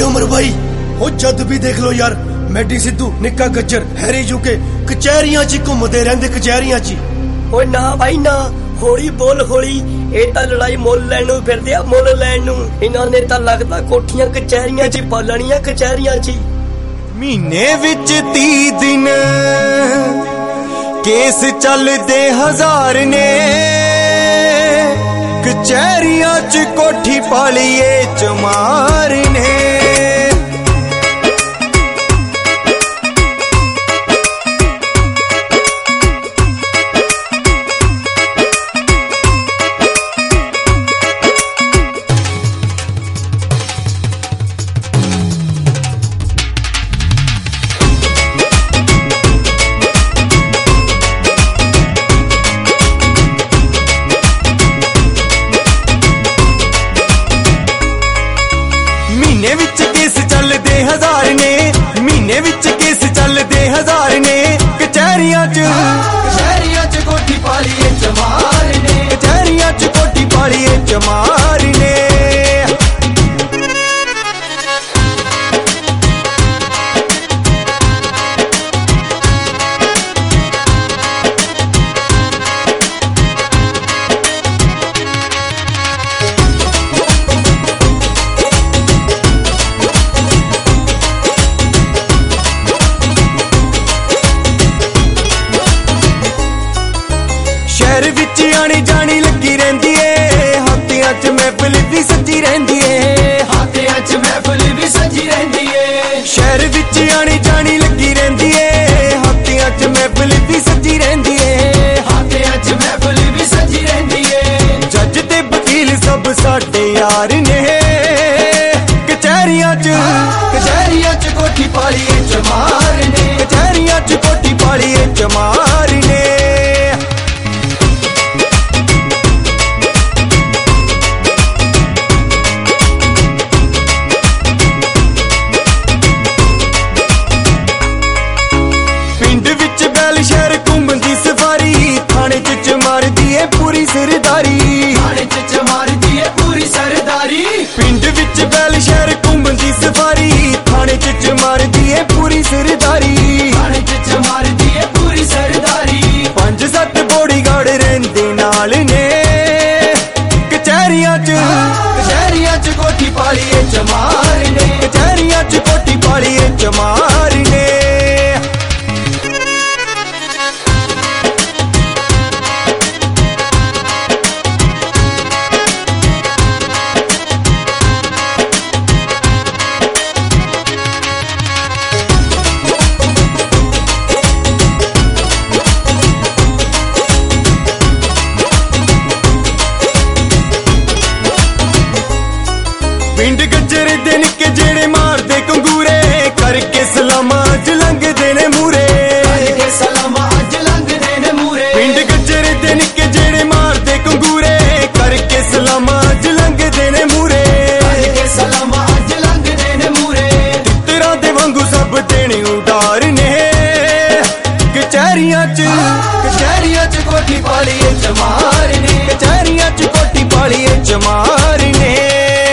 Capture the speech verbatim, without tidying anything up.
उम्र भाई हो जद भी देख लो यार मैडी सिद्धू निक्का गज्जर हैरी जूके कचहरियां च घूमते रहंदे कचहरियां च। ओए ना भाई ना होली बोल होली ये तां लड़ाई मुल लैन नूं फिरदे आ मुल लैन नूं इन्हां ने तां लगदा कोठियां कचहरियां च पालणियां कचहरियां च। महीने विच तीह दिन केस चलदे हजार ने कचहरियां च कोठी पालिए चमार ने। महीने विच केस चलदे हजार ने महीने विच केस चलदे हजार ने कचहरियां च कचहरियां च कोठी पालिए चमार ने कचहरियां च कोठी पालिए चमार ने। शहर विच आनी जानी लगी रहिंदी है हाथियां च महफिल भी सजी रहिंदी है हाथियां च महफिल भी सजी रहिंदी है। शहर विच आनी जानी लगी रहिंदी है हाथियां च महफिल भी सजी रहिंदी है हाथियां च महफिल भी सजी रहिंदी है। जज ते वकील सब साडे यार ने कचहरियां च कचहरियां च कोठी पालिए चमार ने कचहरियां च कोठी पालिए चमार ने। शहर घूमन दी सफारी थाने च चमार दी है पूरी सरदारी थाने च चमार दी है पूरी सरदारी। पिंड विच बैल शहर घूमन दी सफारी थाने च चमार दी है पूरी सरदारी थाने च चमार दी है पूरी सरदारी। पंज सत्त बॉडीगार्ड रहिंदे नाल ने कचहरियां च कचहरियां च कोठी पालिए चमार ने कचहरियां च कोठी पालिए चमार ने। पिंड गज्जर दे निक्के जेड़े मारदे कंगूरे करके सलामा अज लंघदे ने मूरे करके सलामा अज लंघदे ने मूरे। पिंड गज्जर दे निक्के जेड़े मारदे कंगूरे करके सलामा अज लंघदे ने मूरे करके सलामा अज लंघदे ने मूरे। तितरा दे वांगू सब देने उडार ने कचहरियां च कचहरियां च कोठी पालिए चमार ने कचहरियां च कोठी पालिए चमार ने।